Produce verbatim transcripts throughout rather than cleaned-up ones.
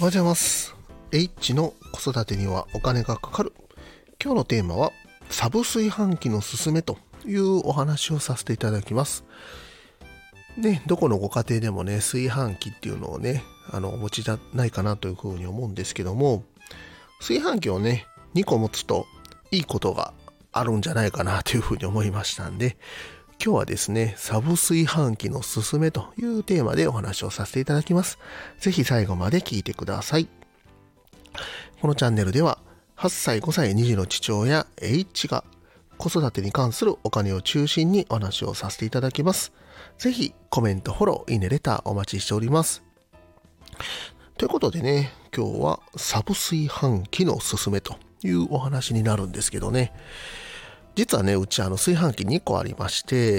おはようございます。 H の子育てにはお金がかかる。今日のテーマはサブ炊飯器のすすめというお話をさせていただきます。ね、どこのご家庭でもね、炊飯器っていうのをね、あのお持ちじゃないかなというふうに思うんですけども、炊飯器をね、にこ持つといいことがあるんじゃないかなというふうに思いましたんで、今日はですね、サブ炊飯器のすすめというテーマでお話をさせていただきます。ぜひ最後まで聞いてください。このチャンネルでは、はっさい、ごさい、に児の父親 H が子育てに関するお金を中心にお話をさせていただきます。ぜひコメント、フォロー、いいね、レターお待ちしております。ということでね、今日はサブ炊飯器のすすめというお話になるんですけどね、実はね、うちあの炊飯器にこありまして、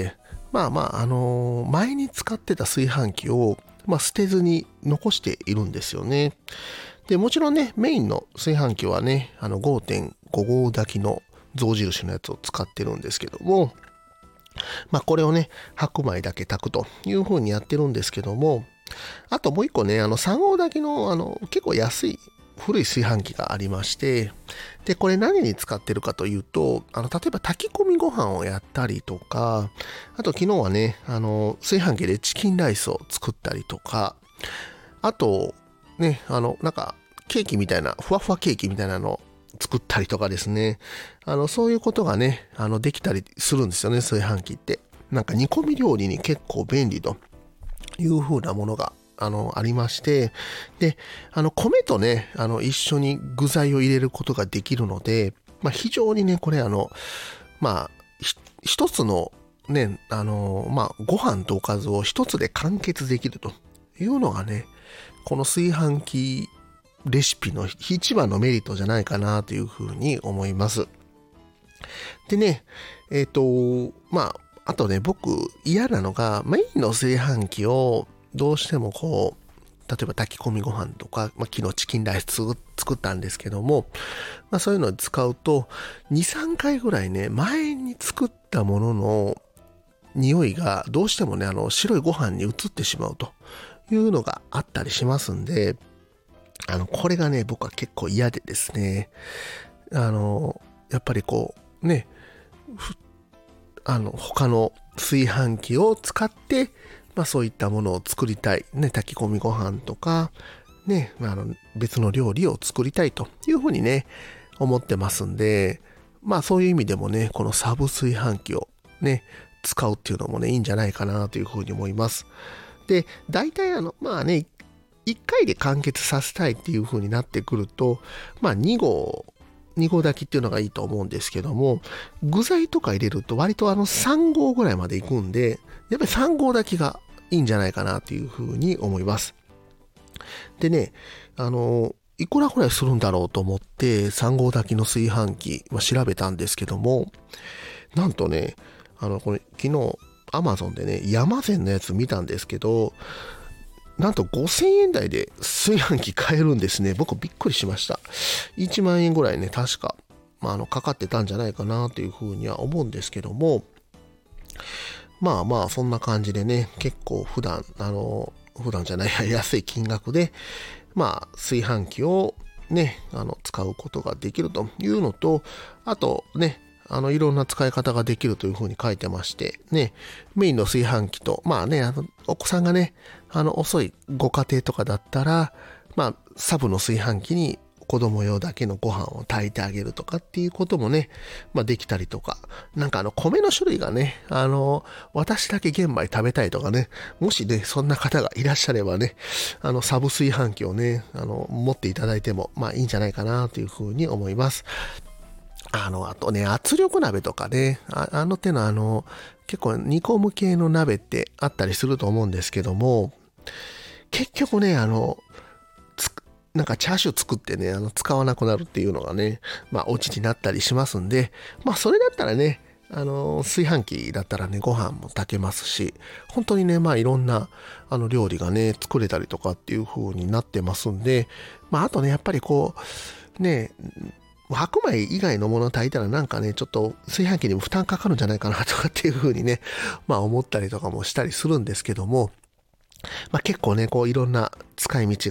まあまあ、あのー、前に使ってた炊飯器を、まあ、捨てずに残しているんですよね。で、もちろんね、メインの炊飯器はね、あの ごてんご 合炊きの象印のやつを使ってるんですけども、まあこれをね、白米だけ炊くという風にやってるんですけども、あともう一個ね、あのさん合炊きのあの結構安い古い炊飯器がありまして、で、これ何に使ってるかというと、あの、例えば炊き込みご飯をやったりとか、あと昨日はね、あの、炊飯器でチキンライスを作ったりとか、あと、ね、あの、なんか、ケーキみたいな、ふわふわケーキみたいなのを作ったりとかですね、あの、そういうことがね、あの、できたりするんですよね、炊飯器って。なんか煮込み料理に結構便利という風なものがあの、ありまして、で、あの、米とね、あの、一緒に具材を入れることができるので、まあ、非常にね、これあの、まあ、一つのね、あの、まあ、ご飯とおかずを一つで完結できるというのがね、この炊飯器レシピの一番のメリットじゃないかなというふうに思います。でね、えっと、まあ、あとね、僕嫌なのが、メインの炊飯器をどうしてもこう、例えば炊き込みご飯とか、まあ、昨日チキンライス作ったんですけども、まあ、そういうのを使うと、に、さんかいぐらいね、前に作ったものの匂いがどうしてもね、あの、白いご飯に移ってしまうというのがあったりしますんで、あの、これがね、僕は結構嫌でですね、あの、やっぱりこう、ね、あの、他の炊飯器を使って、まあそういったものを作りたい。ね、炊き込みご飯とか、ね、あの別の料理を作りたいというふうにね、思ってますんで、まあそういう意味でもね、このサブ炊飯器をね、使うっていうのもね、いいんじゃないかなというふうに思います。で、大体あの、まあね、いっかいで完結させたいっていうふうになってくると、まあに合、に合炊きっていうのがいいと思うんですけども、具材とか入れると割とあのさん合ぐらいまでいくんで、やっぱりさん合炊きがいいんじゃないかなというふうに思います。でね、あの、いくらぐらいするんだろうと思ってさん合炊きの炊飯器、まあ、調べたんですけども、なんとね、あの、これ昨日 Amazon でね、山善のやつ見たんですけど、なんとごせんえん台で炊飯器買えるんですね。僕びっくりしました。いちまんえんぐらいね、確か、まあ、あの、かかってたんじゃないかなというふうには思うんですけども、まあまあ、そんな感じでね、結構普段、あの、普段じゃない、安い金額で、まあ、炊飯器をね、あの、使うことができるというのと、あとね、あの、いろんな使い方ができるというふうに書いてまして、ね、メインの炊飯器と、まあね、あの、お子さんがね、あの、遅いご家庭とかだったら、まあ、サブの炊飯器に子供用だけのご飯を炊いてあげるとかっていうこともね、まあできたりとか、なんかあの米の種類がね、あの、私だけ玄米食べたいとかね、もしね、そんな方がいらっしゃればね、あの、サブ炊飯器をね、あの、持っていただいても、まあいいんじゃないかなというふうに思います。あの、あとね、圧力鍋とかね、あ, あの手のあの、結構煮込む系の鍋ってあったりすると思うんですけども、結局ね、あの、なんかチャーシュー作ってね、あの、使わなくなるっていうのがね、まあ、オチになったりしますんで、まあ、それだったらね、あの、炊飯器だったらね、ご飯も炊けますし、本当にね、まあ、いろんな、あの、料理がね、作れたりとかっていう風になってますんで、まあ、あとね、やっぱりこう、ね、白米以外のものを炊いたらなんかね、ちょっと炊飯器にも負担かかるんじゃないかなとかっていう風にね、まあ思ったりとかもしたりするんですけども、まあ結構ね、こういろんな使い道が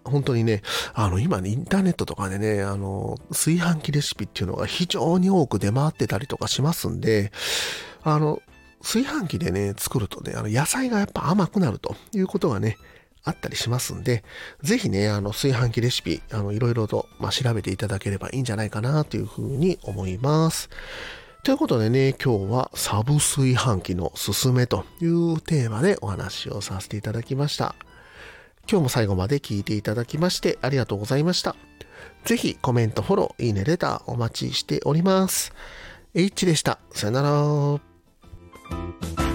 本当にね、あの、今ね、インターネットとかでね、あの、炊飯器レシピっていうのが非常に多く出回ってたりとかしますんで、あの、炊飯器でね、作るとね、あの、野菜がやっぱ甘くなるということがね、あったりしますんで、ぜひね、あの、炊飯器レシピ、あの、いろいろと、まあ、調べていただければいいんじゃないかなというふうに思います。ということでね、今日はサブ炊飯器のすすめというテーマでお話をさせていただきました。今日も最後まで聞いていただきましてありがとうございました。ぜひコメント、フォロー、いいね、レターお待ちしております。H でした。さよなら。